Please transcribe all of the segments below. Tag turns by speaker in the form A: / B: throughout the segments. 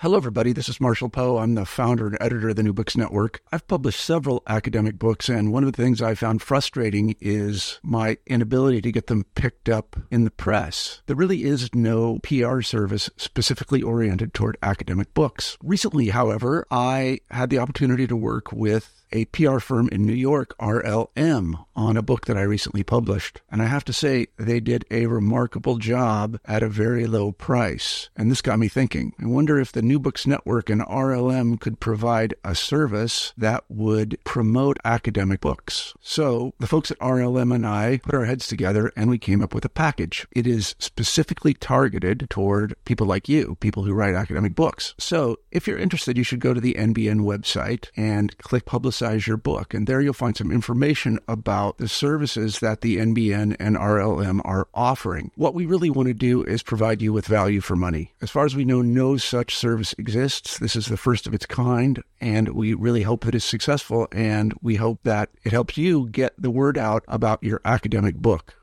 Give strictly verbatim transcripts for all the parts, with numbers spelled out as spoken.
A: Hello, everybody. This is Marshall Poe. I'm the founder and editor of the New Books Network. I've published several academic books, and one of the things I found frustrating is my inability to get them picked up in the press. There really is no P R service specifically oriented toward academic books. Recently, however, I had the opportunity to work with a P R firm in New York, R L M, on a book that I recently published. And I have to say, they did a remarkable job at a very low price. And this got me thinking. I wonder if the New Books Network and R L M could provide a service that would promote academic books. So the folks at R L M and I put our heads together and we came up with a package. It is specifically targeted toward people like you, people who write academic books. So if you're interested, you should go to the N B N website and click Publicize your book. And there you'll find some information about the services that the N B N and R L M are offering. What we really want to do is provide you with value for money. As far as we know, no such service exists. This is the first of its kind, and we really hope that it's successful, and we hope that it helps you get the word out about your academic book.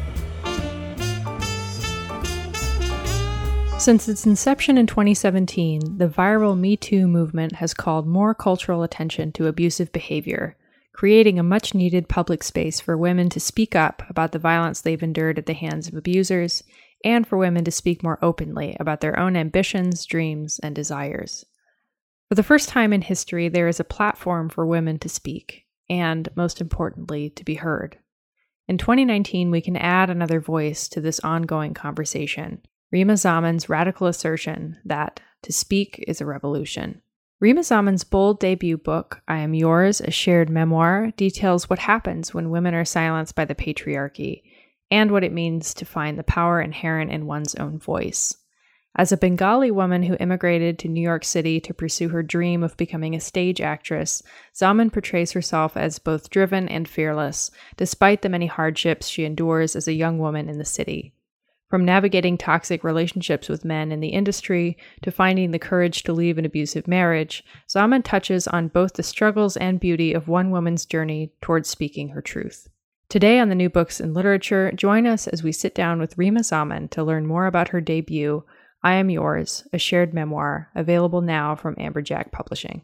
B: Since its inception in twenty seventeen, the viral Me Too movement has called more cultural attention to abusive behavior, creating a much-needed public space for women to speak up about the violence they've endured at the hands of abusers, and for women to speak more openly about their own ambitions, dreams, and desires. For the first time in history, there is a platform for women to speak, and, most importantly, to be heard. In twenty nineteen, we can add another voice to this ongoing conversation. Reema Zamen's radical assertion that to speak is a revolution. Reema Zamen's bold debut book, I Am Yours, a Shared Memoir, details what happens when women are silenced by the patriarchy, and what it means to find the power inherent in one's own voice. As a Bengali woman who immigrated to New York City to pursue her dream of becoming a stage actress, Zaman portrays herself as both driven and fearless, despite the many hardships she endures as a young woman in the city. From navigating toxic relationships with men in the industry to finding the courage to leave an abusive marriage, Zaman touches on both the struggles and beauty of one woman's journey towards speaking her truth. Today on the New Books in Literature, join us as we sit down with Reema Zaman to learn more about her debut, I Am Yours, a Shared Memoir, available now from Amberjack Publishing.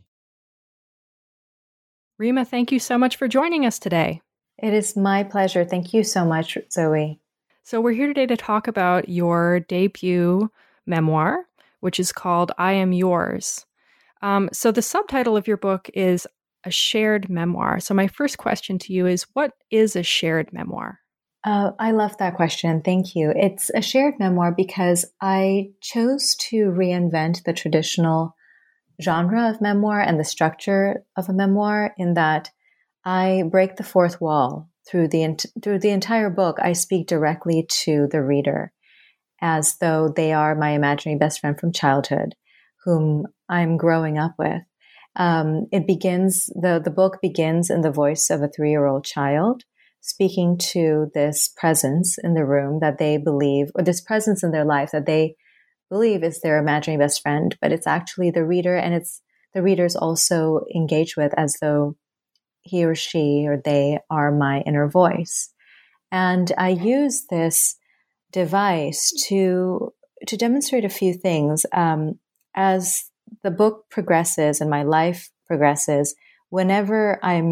B: Reema, thank you so much for joining us today.
C: It is my pleasure. Thank you so much, Zoe.
B: So we're here today to talk about your debut memoir, which is called I Am Yours. Um, so the subtitle of your book is A Shared Memoir. So my first question to you is, what is a shared memoir?
C: Uh, I love that question. Thank you. It's a shared memoir because I chose to reinvent the traditional genre of memoir and the structure of a memoir in that I break the fourth wall. Through the through the entire book, I speak directly to the reader as though they are my imaginary best friend from childhood, whom I'm growing up with. Um, it begins, the, the book begins in the voice of a three-year-old child speaking to this presence in the room that they believe, or this presence in their life that they believe is their imaginary best friend, but it's actually the reader, and it's the readers also engage with as though he or she or they are my inner voice. And I use this device to to demonstrate a few things. Um, as the book progresses and my life progresses, whenever I'm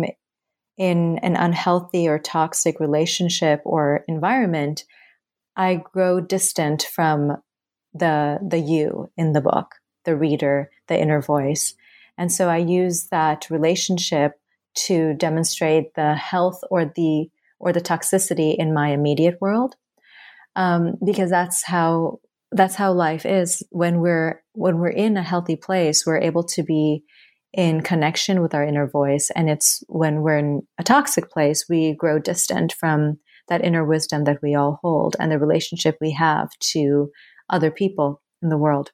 C: in an unhealthy or toxic relationship or environment, I grow distant from the the you in the book, the reader, the inner voice. And so I use that relationship to demonstrate the health or the or the toxicity in my immediate world, um, because that's how that's how life is. When we're when we're in a healthy place, we're able to be in connection with our inner voice, and it's when we're in a toxic place, we grow distant from that inner wisdom that we all hold and the relationship we have to other people in the world.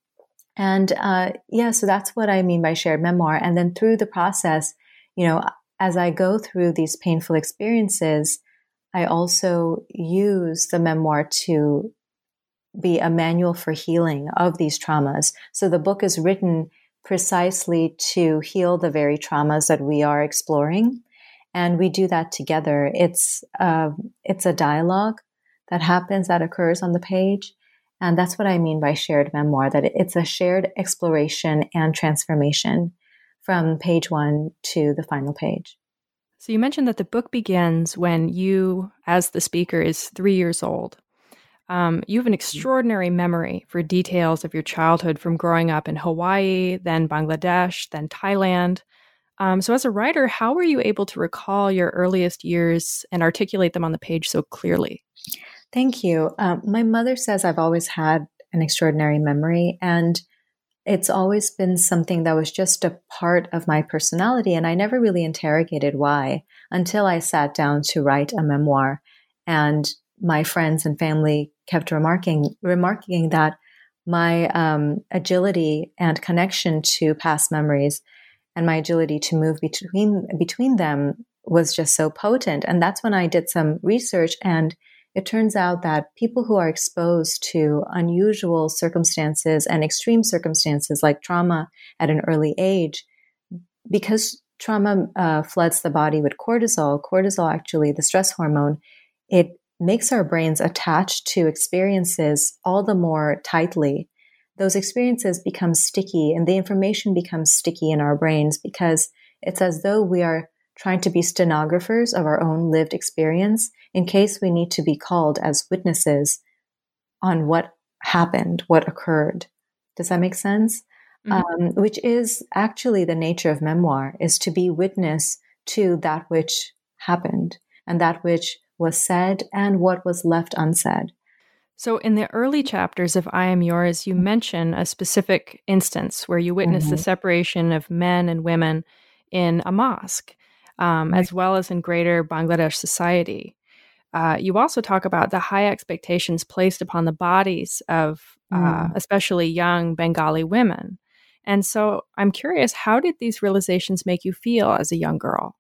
C: And uh, yeah, so that's what I mean by shared memoir. And then through the process, you know, as I go through these painful experiences, I also use the memoir to be a manual for healing of these traumas. So the book is written precisely to heal the very traumas that we are exploring. And we do that together. It's, uh, it's a dialogue that happens, that occurs on the page. And that's what I mean by shared memoir, that it's a shared exploration and transformation from page one to the final page.
B: So you mentioned that the book begins when you, as the speaker, is three years old. Um, you have an extraordinary memory for details of your childhood from growing up in Hawaii, then Bangladesh, then Thailand. Um, so as a writer, how were you able to recall your earliest years and articulate them on the page so clearly?
C: Thank you. Um, my mother says I've always had an extraordinary memory, and it's always been something that was just a part of my personality. And I never really interrogated why until I sat down to write a memoir. And my friends and family kept remarking, remarking that my um, agility and connection to past memories and my agility to move between, between them was just so potent. And that's when I did some research, and it turns out that people who are exposed to unusual circumstances and extreme circumstances like trauma at an early age, because trauma uh, floods the body with cortisol, cortisol actually, the stress hormone, it makes our brains attached to experiences all the more tightly. Those experiences become sticky, and the information becomes sticky in our brains because it's as though we are trying to be stenographers of our own lived experience in case we need to be called as witnesses on what happened, what occurred. Does that make sense? Mm-hmm. Um, which is actually the nature of memoir, is to be witness to that which happened and that which was said and what was left unsaid.
B: So in the early chapters of I Am Yours, you mention a specific instance where you witness mm-hmm. the separation of men and women in a mosque, um, right. as well as in greater Bangladesh society. Uh, you also talk about the high expectations placed upon the bodies of uh, mm. especially young Bengali women. And so I'm curious, how did these realizations make you feel as a young girl?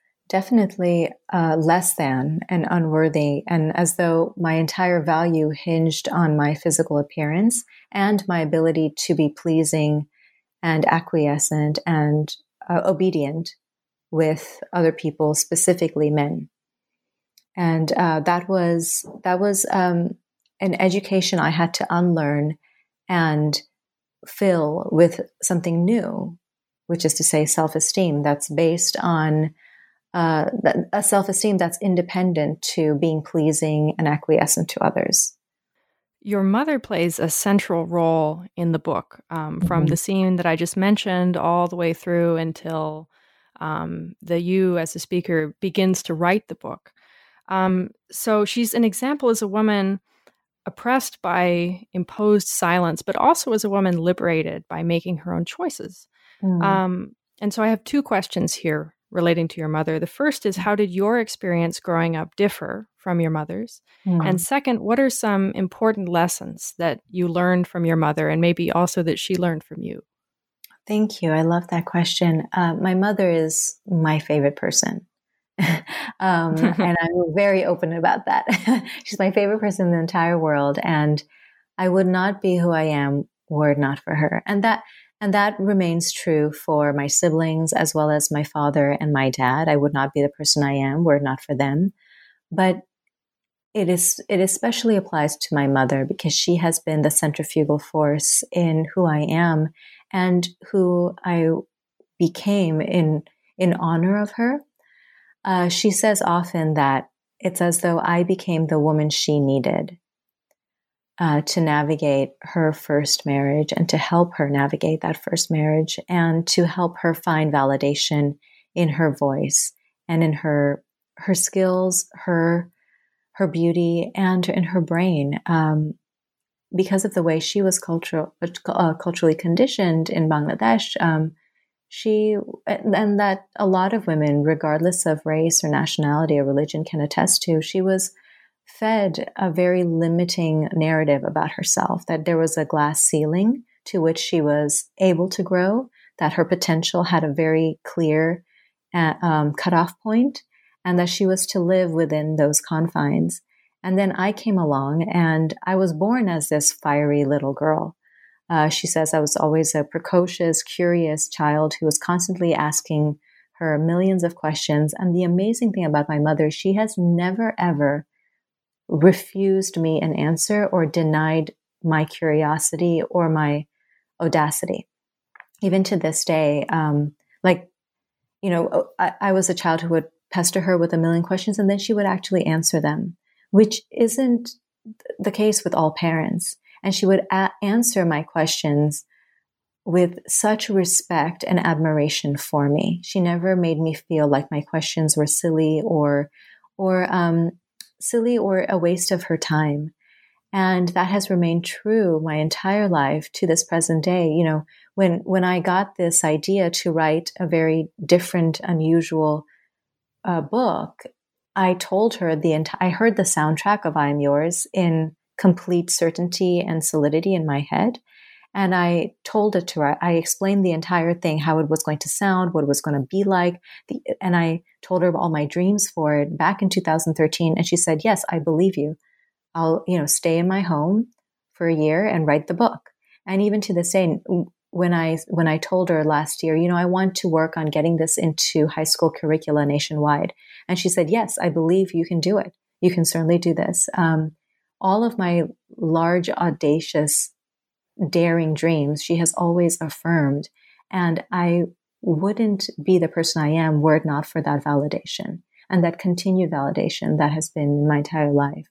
C: Definitely uh, less than and unworthy, and as though my entire value hinged on my physical appearance and my ability to be pleasing and acquiescent and uh, obedient with other people, specifically men. And uh, that was that was um, an education I had to unlearn and fill with something new, which is to say self-esteem that's based on uh, a self-esteem that's independent to being pleasing and acquiescent to others.
B: Your mother plays a central role in the book, um, mm-hmm. from the scene that I just mentioned all the way through until um, the you as a speaker begins to write the book. Um, so she's an example as a woman oppressed by imposed silence, but also as a woman liberated by making her own choices. Mm. Um, and so I have two questions here relating to your mother. The first is, how did your experience growing up differ from your mother's? Mm. And second, what are some important lessons that you learned from your mother and maybe also that she learned from you?
C: Thank you. I love that question. Uh, my mother is my favorite person. um, and I'm very open about that. She's my favorite person in the entire world. And I would not be who I am were it not for her. And that, and that remains true for my siblings as well as my father and my dad. I would not be the person I am were it not for them. But it is, it especially applies to my mother because she has been the centrifugal force in who I am and who I became in, in honor of her. Uh, she says often that it's as though I became the woman she needed uh, to navigate her first marriage and to help her navigate that first marriage and to help her find validation in her voice and in her her skills, her her beauty, and in her brain. Um, because of the way she was cultural, uh, culturally conditioned in Bangladesh, um, She, and that a lot of women, regardless of race or nationality or religion, can attest to, she was fed a very limiting narrative about herself, that there was a glass ceiling to which she was able to grow, that her potential had a very clear uh, um, cutoff point, and that she was to live within those confines. And then I came along and I was born as this fiery little girl. Uh, she says I was always a precocious, curious child who was constantly asking her millions of questions. And the amazing thing about my mother, she has never, ever refused me an answer or denied my curiosity or my audacity. Even to this day, um, like, you know, I, I was a child who would pester her with a million questions and then she would actually answer them, which isn't the case with all parents. And she would a- answer my questions with such respect and admiration for me. She never made me feel like my questions were silly or, or, um, silly or a waste of her time. And that has remained true my entire life to this present day. You know, when, when I got this idea to write a very different, unusual uh, book, I told her the entire, I heard the soundtrack of I Am Yours in complete certainty and solidity in my head. And I told it to her. I explained the entire thing, how it was going to sound, what it was going to be like. The, and I told her all my dreams for it back in two thousand thirteen. And she said, yes, I believe you. I'll, you know, stay in my home for a year and write the book. And even to this day, when I, when I told her last year, you know, I want to work on getting this into high school curricula nationwide. And she said, yes, I believe you can do it. You can certainly do this. Um, all of my large, audacious, daring dreams, she has always affirmed. And I wouldn't be the person I am were it not for that validation and that continued validation that has been my entire life.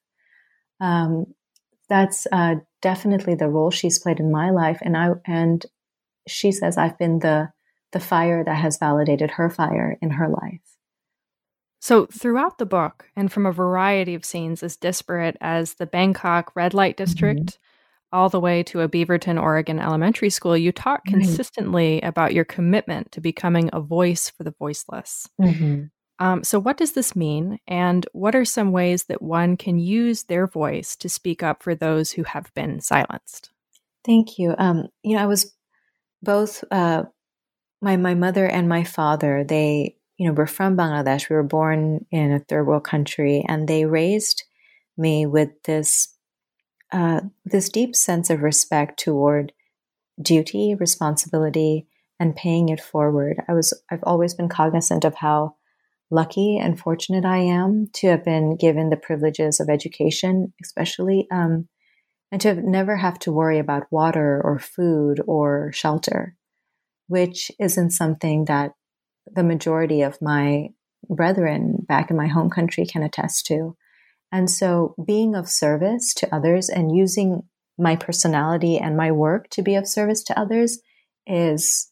C: Um, that's uh, definitely the role she's played in my life. And I, and she says I've been the, the fire that has validated her fire in her life.
B: So throughout the book, and from a variety of scenes as disparate as the Bangkok red light district, mm-hmm. all the way to a Beaverton, Oregon elementary school, you talk mm-hmm. consistently about your commitment to becoming a voice for the voiceless. Mm-hmm. Um, so what does this mean? And what are some ways that one can use their voice to speak up for those who have been silenced?
C: Thank you. Um, you know, I was both, uh, my, my mother and my father, they, you know, were from Bangladesh. We were born in a third world country, and they raised me with this, uh, this deep sense of respect toward duty, responsibility, and paying it forward. I was, I've always been cognizant of how lucky and fortunate I am to have been given the privileges of education, especially, um, and to have never have to worry about water or food or shelter, which isn't something that the majority of my brethren back in my home country can attest to. And so being of service to others and using my personality and my work to be of service to others is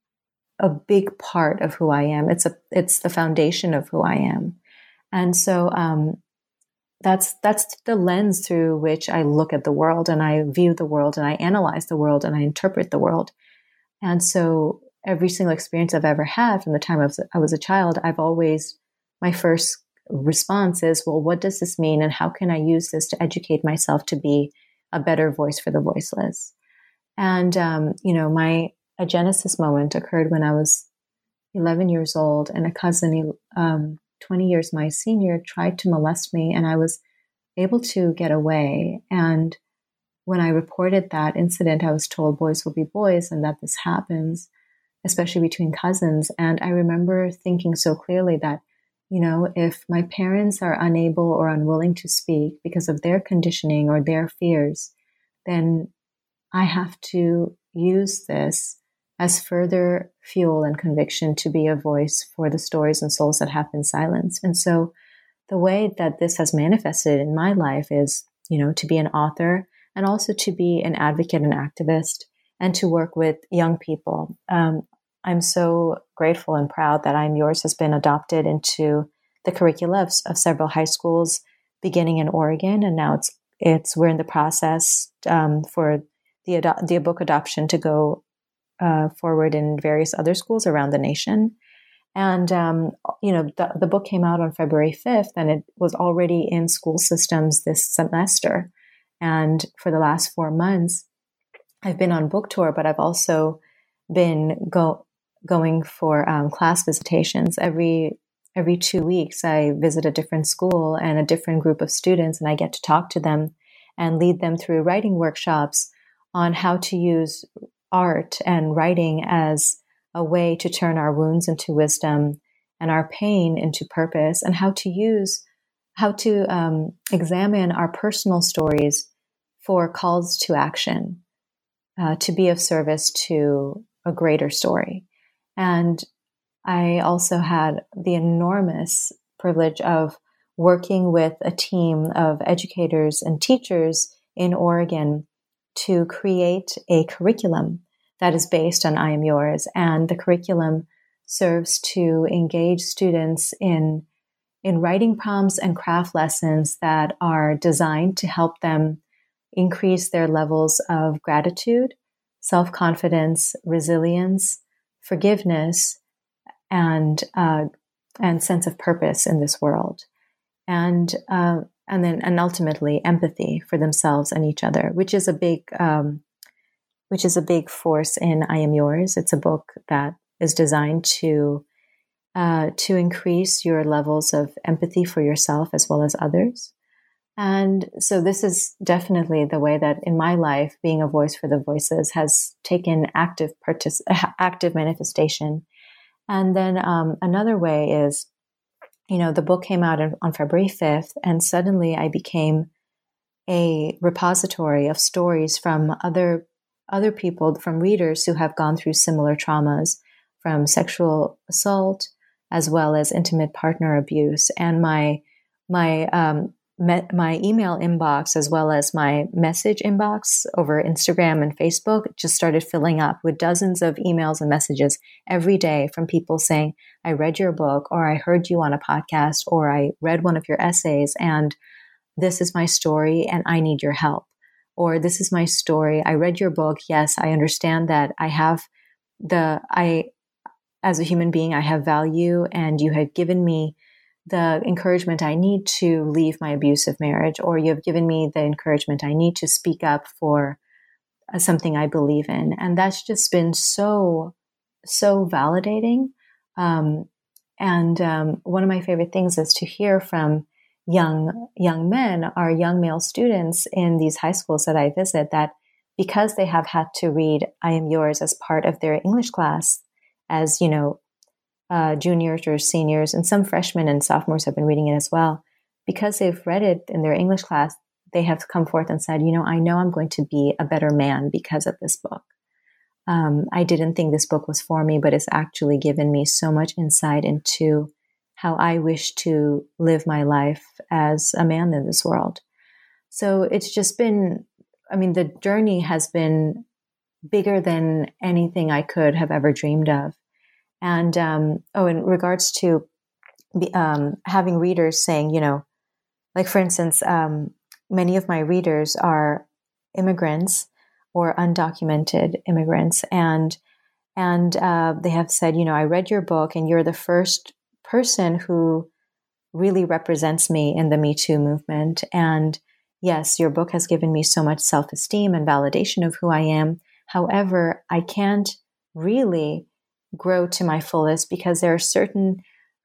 C: a big part of who I am. It's a, it's the foundation of who I am. And so, um, that's, that's the lens through which I look at the world and I view the world and I analyze the world and I interpret the world. And so every single experience I've ever had from the time I was, I was a child, I've always, my first response is, well, what does this mean? And how can I use this to educate myself to be a better voice for the voiceless? And, um, you know, my, a genesis moment occurred when I was eleven years old, and a cousin, um, twenty years my senior, tried to molest me, and I was able to get away. And when I reported that incident, I was told boys will be boys and that this happens, especially between cousins. And I remember thinking so clearly that, you know, if my parents are unable or unwilling to speak because of their conditioning or their fears, then I have to use this as further fuel and conviction to be a voice for the stories and souls that have been silenced. And so the way that this has manifested in my life is, you know, to be an author and also to be an advocate and activist and to work with young people. Um, I'm so grateful and proud that I Am Yours has been adopted into the curricula of, of several high schools, beginning in Oregon, and now it's it's we're in the process um, for the ado- the book adoption to go uh, forward in various other schools around the nation. And um, you know, the, the book came out on February fifth, and it was already in school systems this semester. And for the last four months, I've been on book tour, but I've also been go going for um, class visitations every. Every two weeks, I visit a different school and a different group of students, and I get to talk to them and lead them through writing workshops on how to use art and writing as a way to turn our wounds into wisdom and our pain into purpose, and how to use, how to um, examine our personal stories for calls to action, uh, to be of service to a greater story. And I also had the enormous privilege of working with a team of educators and teachers in Oregon to create a curriculum that is based on I Am Yours. And the curriculum serves to engage students in, in writing prompts and craft lessons that are designed to help them increase their levels of gratitude, self-confidence, resilience, forgiveness, and uh, and sense of purpose in this world, and uh, and then and ultimately empathy for themselves and each other, which is a big um, which is a big force in I Am Yours. It's a book that is designed to uh, to increase your levels of empathy for yourself as well as others. And so this is definitely the way that in my life, being a voice for the voices has taken active partic- active manifestation. And then um, another way is, you know, the book came out on, on February fifth, and suddenly I became a repository of stories from other other people, from readers who have gone through similar traumas, from sexual assault as well as intimate partner abuse. And my my um, my email inbox as well as my message inbox over Instagram and Facebook just started filling up with dozens of emails and messages every day from people saying, I read your book, or I heard you on a podcast, or I read one of your essays, and this is my story and I need your help. Or this is my story. I read your book. Yes, I understand that I have the, I, as a human being, I have value, and you have given me the encouragement I need to leave my abusive marriage, or you have given me the encouragement I need to speak up for something I believe in. And that's just been so, so validating. Um, and um, one of my favorite things is to hear from young, young men, our young male students in these high schools that I visit, that because they have had to read I Am Yours as part of their English class, as, you know, Uh, juniors or seniors, and some freshmen and sophomores have been reading it as well. Because they've read it in their English class, they have come forth and said, you know, I know I'm going to be a better man because of this book. Um, I didn't think this book was for me, but it's actually given me so much insight into how I wish to live my life as a man in this world. So it's just been, I mean, the journey has been bigger than anything I could have ever dreamed of. And, um, oh, in regards to um, having readers saying, you know, like, for instance, um, many of my readers are immigrants or undocumented immigrants. And, and uh, they have said, you know, I read your book and you're the first person who really represents me in the Me Too movement. And yes, your book has given me so much self-esteem and validation of who I am. However, I can't really grow to my fullest because there are certain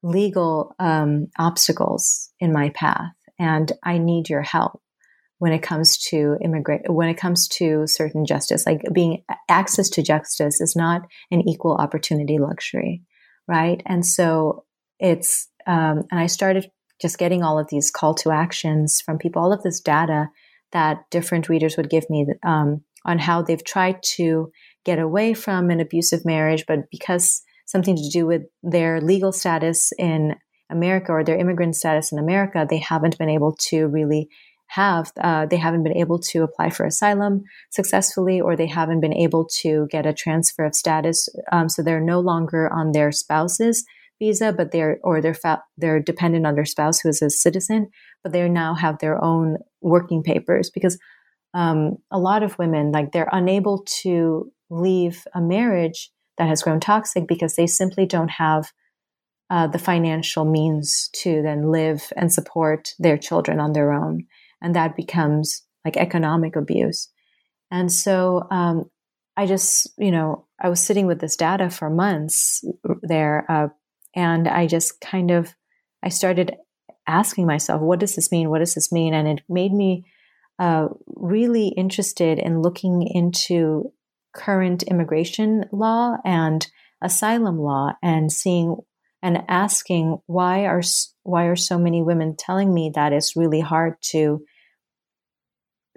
C: legal um, obstacles in my path, and I need your help when it comes to immigrate. When it comes to certain justice, like being access to justice is not an equal opportunity luxury, right? And so it's um, and I started just getting all of these call to actions from people, all of this data that different readers would give me um, on how they've tried to get away from an abusive marriage, but because something to do with their legal status in America or their immigrant status in America, they haven't been able to really have, uh, they haven't been able to apply for asylum successfully, or they haven't been able to get a transfer of status. Um, so they're no longer on their spouse's visa, but they're, or they're, fa- they're dependent on their spouse who is a citizen, but they now have their own working papers, because um, a lot of women, like, they're unable to leave a marriage that has grown toxic because they simply don't have uh, the financial means to then live and support their children on their own. And that becomes like economic abuse. And so um, I just, you know, I was sitting with this data for months there. Uh, and I just kind of, I started asking myself, what does this mean? What does this mean? And it made me uh, really interested in looking into current immigration law and asylum law, and seeing and asking why are why are so many women telling me that it's really hard to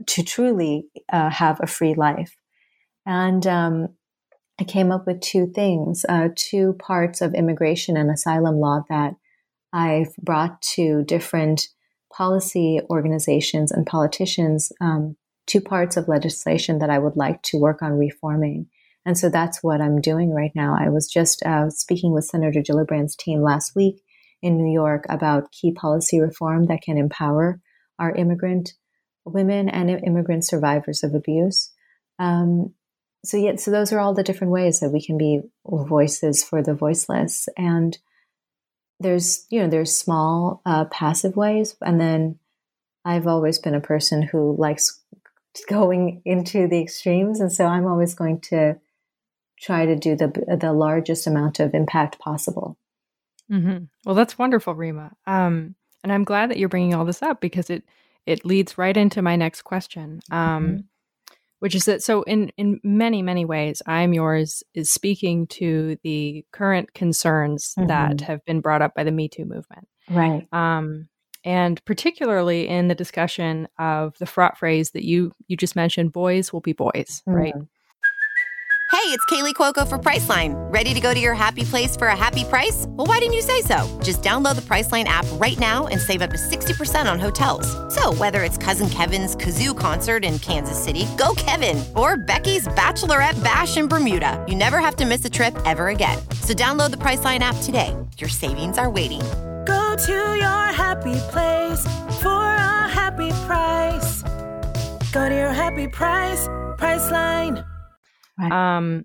C: to truly uh, have a free life. And um, I came up with two things, uh, two parts of immigration and asylum law that I've brought to different policy organizations and politicians, um, two parts of legislation that I would like to work on reforming. And so that's what I'm doing right now. I was just uh, speaking with Senator Gillibrand's team last week in New York about key policy reform that can empower our immigrant women and immigrant survivors of abuse. Um, so yeah, so those are all the different ways that we can be voices for the voiceless. And there's, you know, there's small uh, passive ways. And then I've always been a person who likes going into the extremes. And so I'm always going to try to do the the largest amount of impact possible.
B: Mm-hmm. Well, that's wonderful, Rima. Um, and I'm glad that you're bringing all this up because it it leads right into my next question, um, mm-hmm. which is that so in in many many ways, I'm Yours is speaking to the current concerns mm-hmm. that have been brought up by the Me Too movement,
C: right?
B: Um, and particularly in the discussion of the fraught phrase that you you just mentioned, "Boys will be boys," mm-hmm. right?
D: Hey, it's Kaylee Cuoco for Priceline. Ready to go to your happy place for a happy price? Well, why didn't you say so? Just download the Priceline app right now and save up to sixty percent on hotels. So whether it's Cousin Kevin's Kazoo Concert in Kansas City, go Kevin, or Becky's Bachelorette Bash in Bermuda, you never have to miss a trip ever again. So download the Priceline app today. Your savings are waiting.
E: Go to your happy place for a happy price. Go to your happy price, Priceline.
B: Um,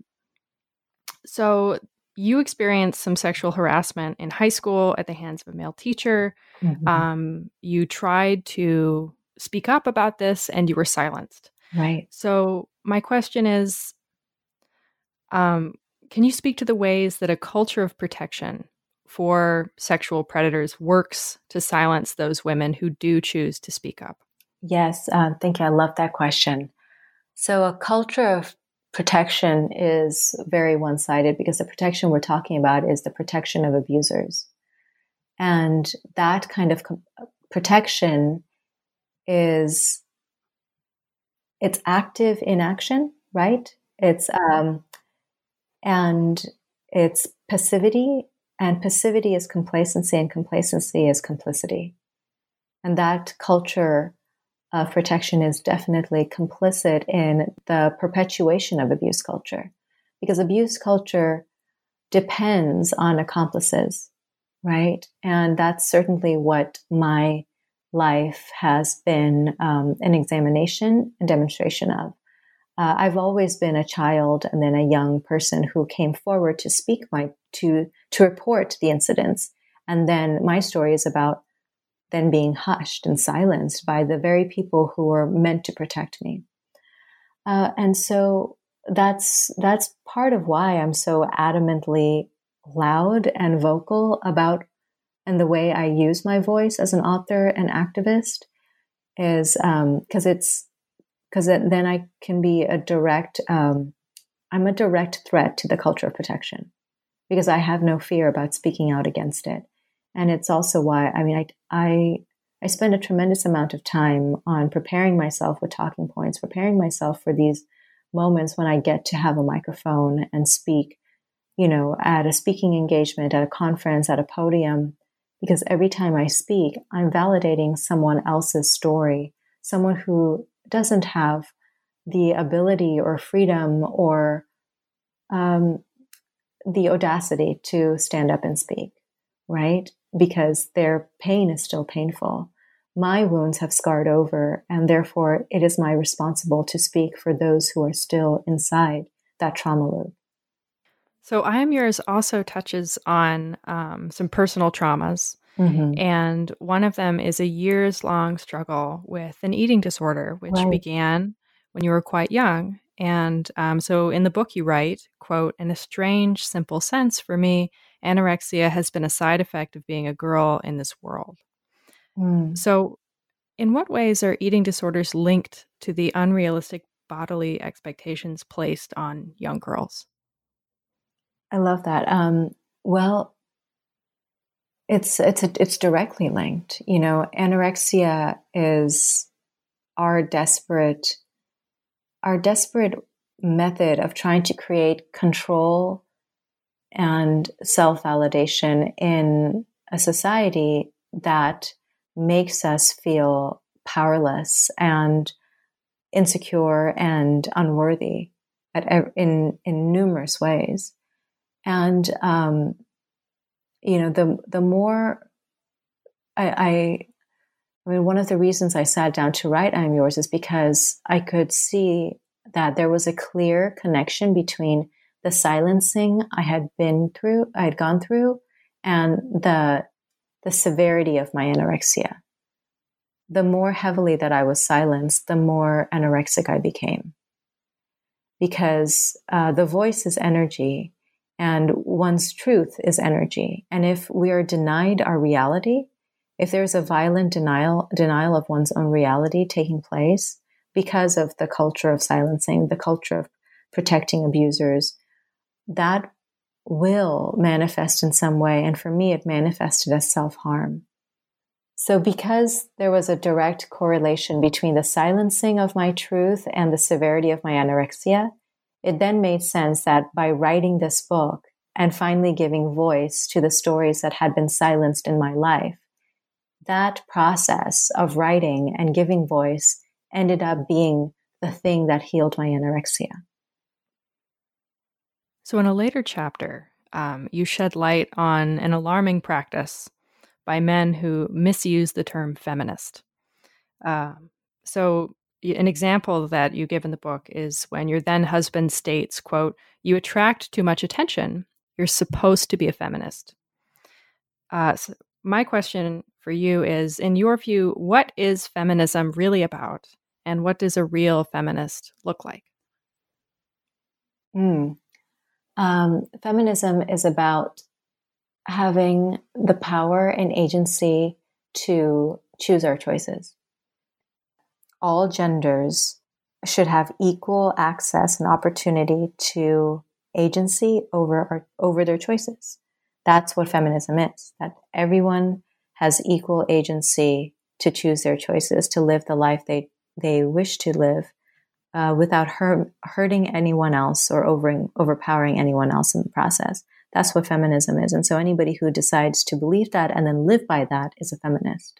B: so you experienced some sexual harassment in high school at the hands of a male teacher. Mm-hmm. Um, you tried to speak up about this and you were silenced.
C: Right.
B: So my question is, um, can you speak to the ways that a culture of protection for sexual predators works to silence those women who do choose to speak up?
C: Yes. Uh, thank you. I love that question. So a culture of protection is very one-sided because the protection we're talking about is the protection of abusers. And that kind of co- protection is, it's active inaction, right? It's, um, and it's passivity, and passivity is complacency, and complacency is complicity. And that culture of protection is definitely complicit in the perpetuation of abuse culture, because abuse culture depends on accomplices, right? And that's certainly what my life has been um, an examination and demonstration of. Uh, I've always been a child and then a young person who came forward to speak my to to report the incidents, and then my story is about then being hushed and silenced by the very people who were meant to protect me. Uh, and so that's that's part of why I'm so adamantly loud and vocal about, and the way I use my voice as an author and activist is because um, it's because it, then I can be a direct, um, I'm a direct threat to the culture of protection because I have no fear about speaking out against it. And it's also why, I mean, I, I, I spend a tremendous amount of time on preparing myself with talking points, preparing myself for these moments when I get to have a microphone and speak, you know, at a speaking engagement, at a conference, at a podium, because every time I speak, I'm validating someone else's story, someone who doesn't have the ability or freedom or um, the audacity to stand up and speak, right? Because their pain is still painful. My wounds have scarred over, and therefore it is my responsible to speak for those who are still inside that trauma loop.
B: So I Am Yours also touches on um, some personal traumas. Mm-hmm. And one of them is a years long struggle with an eating disorder, which right. began when you were quite young. And um, so in the book you write, quote, "In a strange, simple sense for me, anorexia has been a side effect of being a girl in this world." Mm. So in what ways are eating disorders linked to the unrealistic bodily expectations placed on young girls?
C: I love that. Um, well, It's it's a, it's directly linked. You know, anorexia is our desperate, our desperate method of trying to create control and self-validation in a society that makes us feel powerless and insecure and unworthy at, in in numerous ways. And um, you know, the the more I, I, I mean, one of the reasons I sat down to write "I'm Yours" is because I could see that there was a clear connection between the silencing I had been through, I had gone through, and the the severity of my anorexia. The more heavily that I was silenced, the more anorexic I became. Because uh, the voice is energy, and one's truth is energy. And if we are denied our reality, if there's a violent denial denial of one's own reality taking place because of the culture of silencing, the culture of protecting abusers, that will manifest in some way. And for me, it manifested as self-harm. So because there was a direct correlation between the silencing of my truth and the severity of my anorexia, it then made sense that by writing this book and finally giving voice to the stories that had been silenced in my life, that process of writing and giving voice ended up being the thing that healed my anorexia.
B: So in a later chapter, um, you shed light on an alarming practice by men who misuse the term feminist. Uh, so an example that you give in the book is when your then husband states, quote, "You attract too much attention. You're supposed to be a feminist." Uh, so my question for you is, in your view, what is feminism really about? And what does a real feminist look like?
C: Mm. Um, feminism is about having the power and agency to choose our choices. All genders should have equal access and opportunity to agency over our, over their choices. That's what feminism is, that everyone has equal agency to choose their choices, to live the life they, they wish to live, uh, without hurt, hurting anyone else or over, overpowering anyone else in the process. That's what feminism is. And so anybody who decides to believe that and then live by that is a feminist.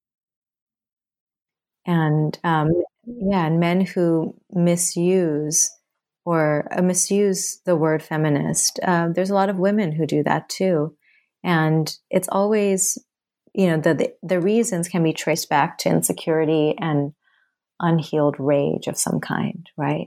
C: And um, yeah, and men who misuse or uh, misuse the word feminist, uh, there's a lot of women who do that too. And it's always, you know, the, the the reasons can be traced back to insecurity and unhealed rage of some kind, right?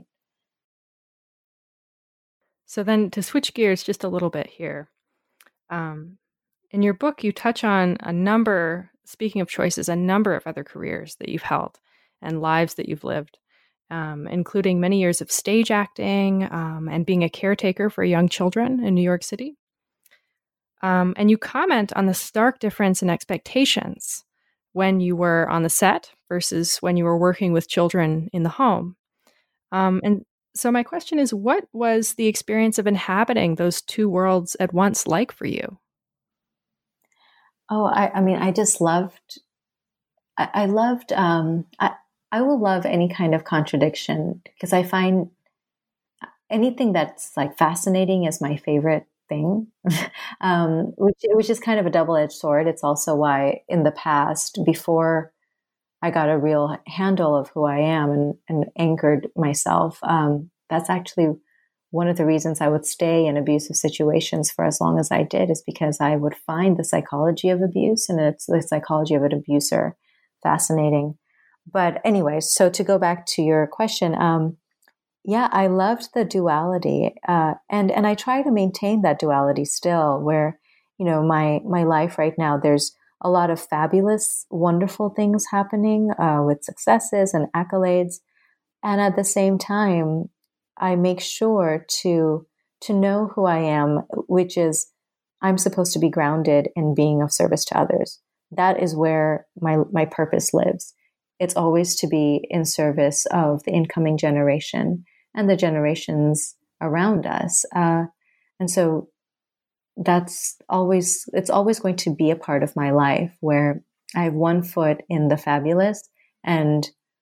B: So then to switch gears just a little bit here, um, in your book, you touch on a number, speaking of choices, a number of other careers that you've held and lives that you've lived, um, including many years of stage acting um, and being a caretaker for young children in New York City. Um, and you comment on the stark difference in expectations when you were on the set versus when you were working with children in the home. Um, and so my question is, what was the experience of inhabiting those two worlds at once like for you?
C: Oh, I, I mean, I just loved, I, I loved, um, I, I will love any kind of contradiction because I find anything that's like fascinating is my favorite thing, um, which, which is kind of a double-edged sword. It's also why in the past, before I got a real handle of who I am and, and anchored myself, um, that's actually one of the reasons I would stay in abusive situations for as long as I did, is because I would find the psychology of abuse and it's the psychology of an abuser fascinating. But anyway, so to go back to your question, um, yeah, I loved the duality, uh, and and I try to maintain that duality still. Where, you know, my my life right now, there's a lot of fabulous, wonderful things happening uh, with successes and accolades, and at the same time, I make sure to to know who I am, which is I'm supposed to be grounded in being of service to others. That is where my my purpose lives. It's always to be in service of the incoming generation and the generations around us. Uh, and so that's always, it's always going to be a part of my life where I have one foot in the fabulous and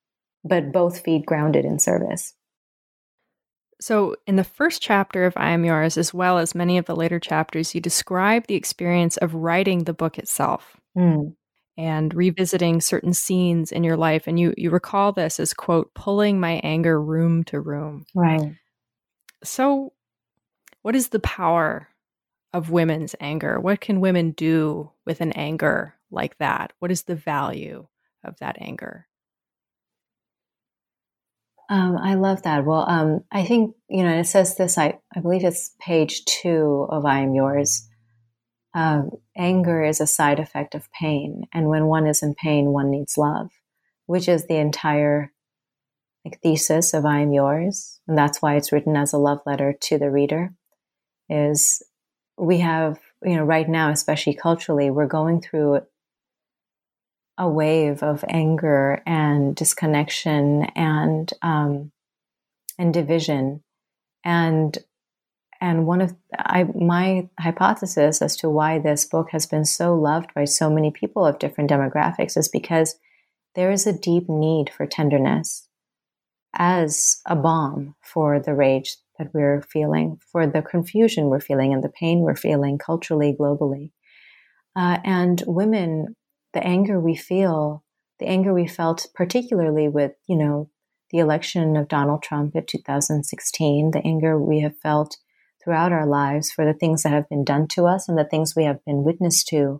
C: but both feed grounded in service.
B: So, in the first chapter of I Am Yours, as well as many of the later chapters, you describe the experience of writing the book itself
C: Mm.
B: and revisiting certain scenes in your life. And you, you recall this as, quote, pulling my anger room to room.
C: Right.
B: So, what is the power of women's anger? What can women do with an anger like that? What is the value of that anger?
C: Um, I love that. Well, um, I think, you know, it says this, I, I believe it's page two of I Am Yours. Uh, anger is a side effect of pain. And when one is in pain, one needs love, which is the entire like, thesis of I Am Yours. And that's why it's written as a love letter to the reader, is we have, you know, right now, especially culturally, we're going through a wave of anger and disconnection and um, and division, and and one of I my hypothesis as to why this book has been so loved by so many people of different demographics is because there is a deep need for tenderness as a balm for the rage that we're feeling, for the confusion we're feeling, and the pain we're feeling culturally, globally, uh, and women. The anger we feel, the anger we felt, particularly with, you know, the election of Donald Trump in two thousand sixteen, the anger we have felt throughout our lives for the things that have been done to us and the things we have been witness to,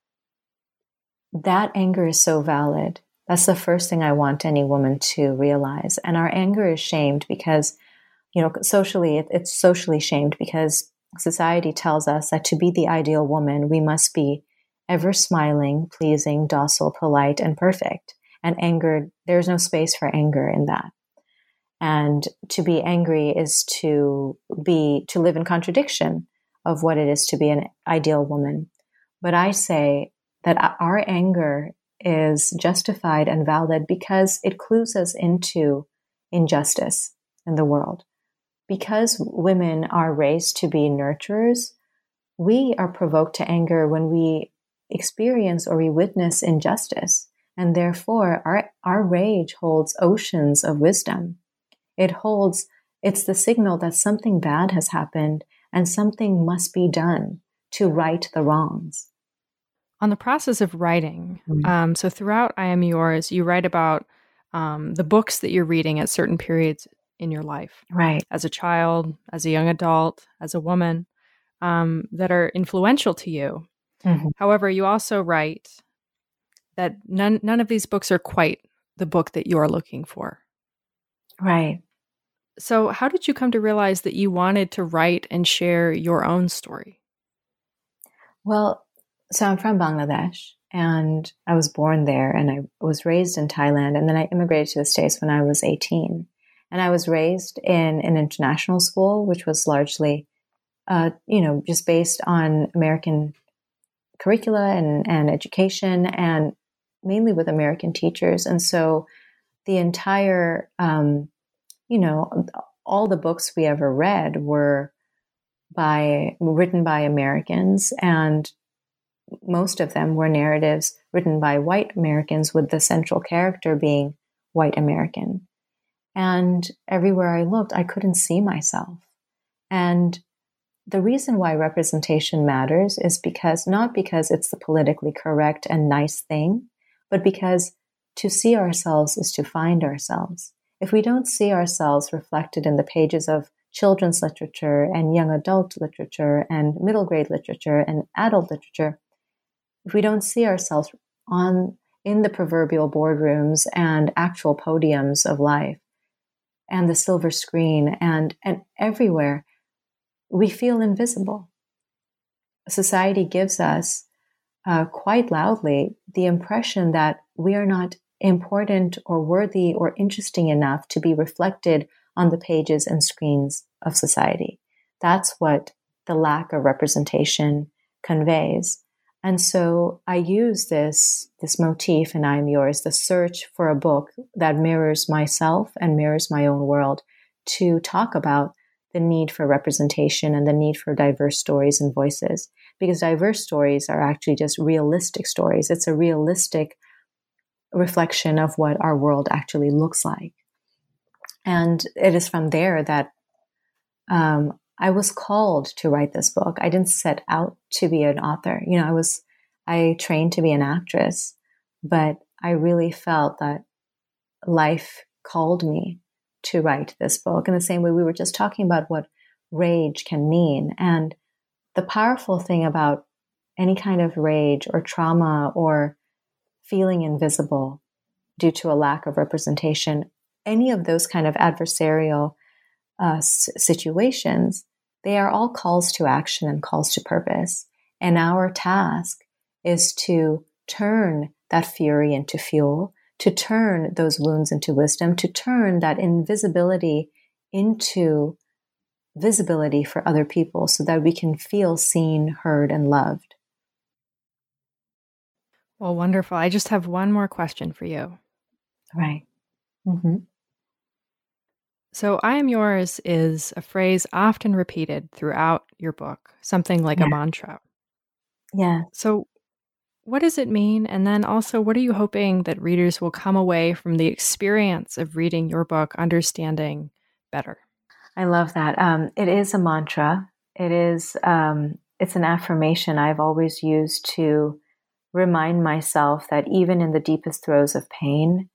C: that anger is so valid. That's the first thing I want any woman to realize. And our anger is shamed because, you know, socially, it, it's socially shamed because society tells us that to be the ideal woman, we must be ever smiling, pleasing, docile, polite, and perfect. And anger, there's no space for anger in that. And to be angry is to be, to live in contradiction of what it is to be an ideal woman. But I say that our anger is justified and valid because it clues us into injustice in the world. Because women are raised to be nurturers, we are provoked to anger when we experience or we witness injustice. And therefore, our, our rage holds oceans of wisdom. It holds, it's the signal that something bad has happened and something must be done to right the wrongs.
B: On the process of writing,
C: Mm-hmm.
B: um, so throughout I Am Yours, you write about um, the books that you're reading at certain periods in your life.
C: Right.
B: As a child, as a young adult, as a woman, um, that are influential to you.
C: Mm-hmm.
B: However, you also write that none none of these books are quite the book that you're looking for.
C: Right.
B: So how did you come to realize that you wanted to write and share your own story?
C: Well, so I'm from Bangladesh and I was born there and I was raised in Thailand, and then I immigrated to the States when I was eighteen. And I was raised in an international school, which was largely, uh, you know, just based on American curricula and, and education, and mainly with American teachers. And so the entire, um, you know, all the books we ever read were by written by Americans, and most of them were narratives written by white Americans, with the central character being white American. And everywhere I looked, I couldn't see myself. And the reason why representation matters is because, not because it's the politically correct and nice thing, but because to see ourselves is to find ourselves. If we don't see ourselves reflected in the pages of children's literature and young adult literature and middle grade literature and adult literature, if we don't see ourselves on in the proverbial boardrooms and actual podiums of life and the silver screen and, and everywhere, we feel invisible. Society gives us uh, quite loudly the impression that we are not important or worthy or interesting enough to be reflected on the pages and screens of society. That's what the lack of representation conveys. And so I use this, this motif in I Am Yours, the search for a book that mirrors myself and mirrors my own world, to talk about the need for representation and the need for diverse stories and voices. Because diverse stories are actually just realistic stories. It's a realistic reflection of what our world actually looks like. And it is from there that um, I was called to write this book. I didn't set out to be an author. You know, I was, I trained to be an actress, but I really felt that life called me to write this book in the same way we were just talking about what rage can mean. And the powerful thing about any kind of rage or trauma or feeling invisible due to a lack of representation, any of those kind of adversarial uh, s- situations, they are all calls to action and calls to purpose. And our task is to turn that fury into fuel, to turn those wounds into wisdom, to turn that invisibility into visibility for other people so that we can feel seen, heard, and loved.
B: Well, wonderful. I just have one more question for you.
C: Right. Mm-hmm.
B: So, I am yours is a phrase often repeated throughout your book, something like
C: Yeah.
B: a mantra.
C: Yeah.
B: So, what does it mean? And then also, what are you hoping that readers will come away from the experience of reading your book understanding better?
C: I love that. Um, it is a mantra. It is, um, it's an affirmation I've always used to remind myself that even in the deepest throes of pain,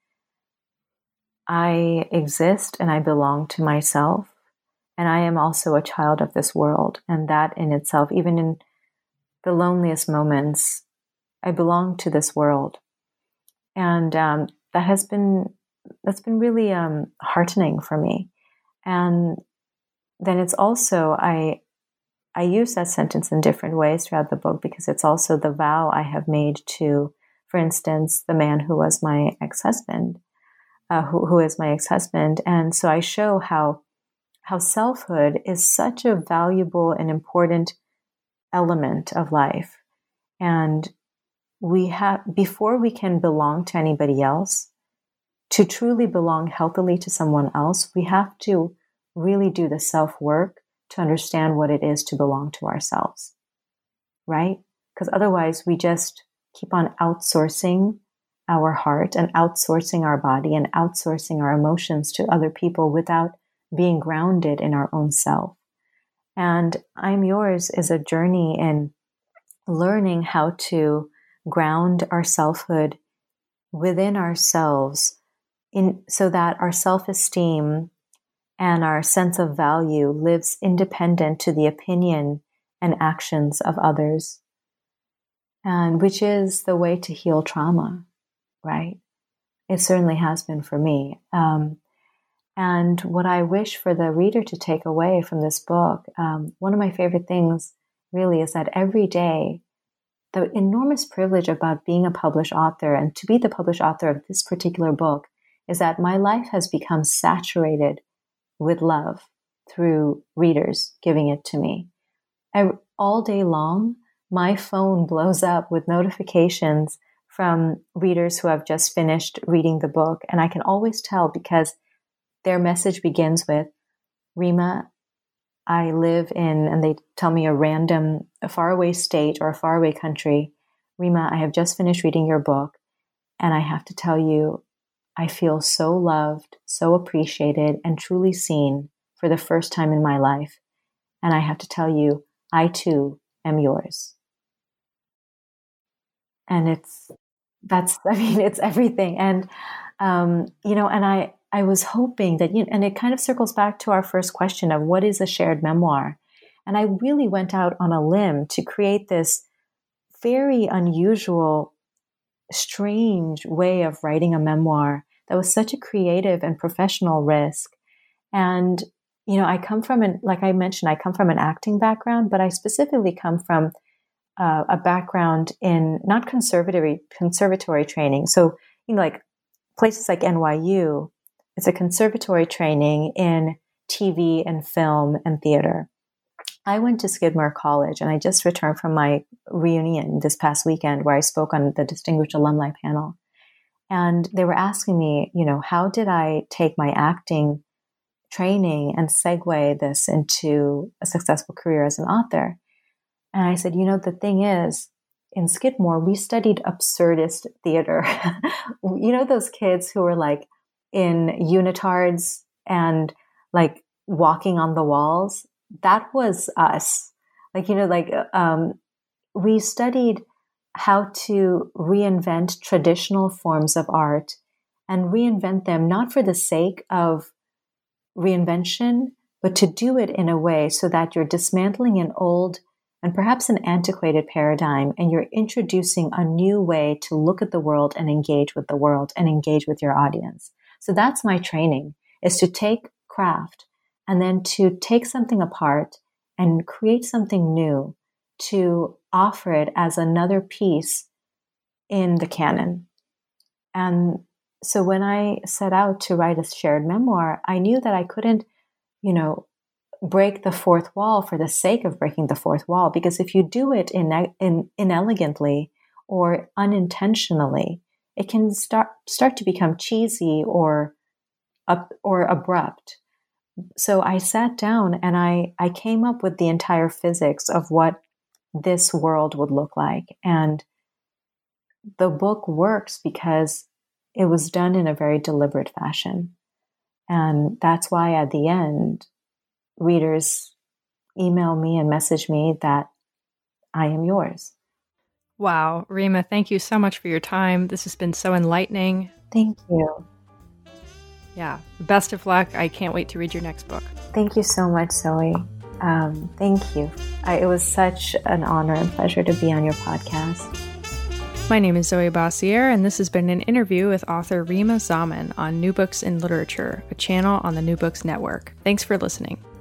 C: I exist and I belong to myself. And I am also a child of this world. And that in itself, even in the loneliest moments, I belong to this world. And um, that has been, that's been really um, heartening for me. And then it's also, I, I use that sentence in different ways throughout the book because it's also the vow I have made to, for instance, the man who was my ex-husband, uh, who, who is my ex-husband. And so I show how, how selfhood is such a valuable and important element of life. And we have, before we can belong to anybody else, to truly belong healthily to someone else, we have to really do the self-work to understand what it is to belong to ourselves, right? Because otherwise we just keep on outsourcing our heart and outsourcing our body and outsourcing our emotions to other people without being grounded in our own self. And I'm Yours is a journey in learning how to ground our selfhood within ourselves in so that our self-esteem and our sense of value lives independent to the opinion and actions of others, and which is the way to heal trauma, right? It certainly has been for me. Um, and what I wish for the reader to take away from this book, um, one of my favorite things really is that every day, the enormous privilege about being a published author and to be the published author of this particular book is that my life has become saturated with love through readers giving it to me. I, all day long, my phone blows up with notifications from readers who have just finished reading the book. And I can always tell because their message begins with, Rima, I live in, and they tell me a random, a faraway state or a faraway country. Rima, I have just finished reading your book, and I have to tell you, I feel so loved, so appreciated, and truly seen for the first time in my life. And I have to tell you, I too am yours. And it's, that's, I mean, it's everything. And, um, you know, and I, I was hoping that, you know, and it kind of circles back to our first question of what is a shared memoir? And I really went out on a limb to create this very unusual, strange way of writing a memoir that was such a creative and professional risk. And, you know, I come from an, like I mentioned, I come from an acting background, but I specifically come from uh, a background in not conservatory, conservatory training. So, you know, like places like N Y U, it's a conservatory training in T V and film and theater. I went to Skidmore College and I just returned from my reunion this past weekend where I spoke on the Distinguished Alumni panel. And they were asking me, you know, how did I take my acting training and segue this into a successful career as an author? And I said, you know, the thing is, in Skidmore, we studied absurdist theater. You know, those kids who were like in unitards and like walking on the walls? That was us. Like, you know, like um, we studied how to reinvent traditional forms of art and reinvent them not for the sake of reinvention, but to do it in a way so that you're dismantling an old and perhaps an antiquated paradigm, and you're introducing a new way to look at the world and engage with the world and engage with your audience. So that's my training, is to take craft and then to take something apart and create something new, to offer it as another piece in the canon. And so when I set out to write a shared memoir, I knew that I couldn't, you know, break the fourth wall for the sake of breaking the fourth wall. Because if you do it in, in, inelegantly or unintentionally, it can start start to become cheesy or up or abrupt. So I sat down and I, I came up with the entire physics of what this world would look like. And the book works because it was done in a very deliberate fashion. And that's why at the end, readers email me and message me that I am yours.
B: Wow. Rima, thank you so much for your time. This has been so enlightening.
C: Thank you.
B: Yeah. Best of luck. I can't wait to read your next book.
C: Thank you so much, Zoe. Um, thank you. I, it was such an honor and pleasure to be on your podcast.
B: My name is Zoe Bossier, and this has been an interview with author Rima Zaman on New Books in Literature, a channel on the New Books Network. Thanks for listening.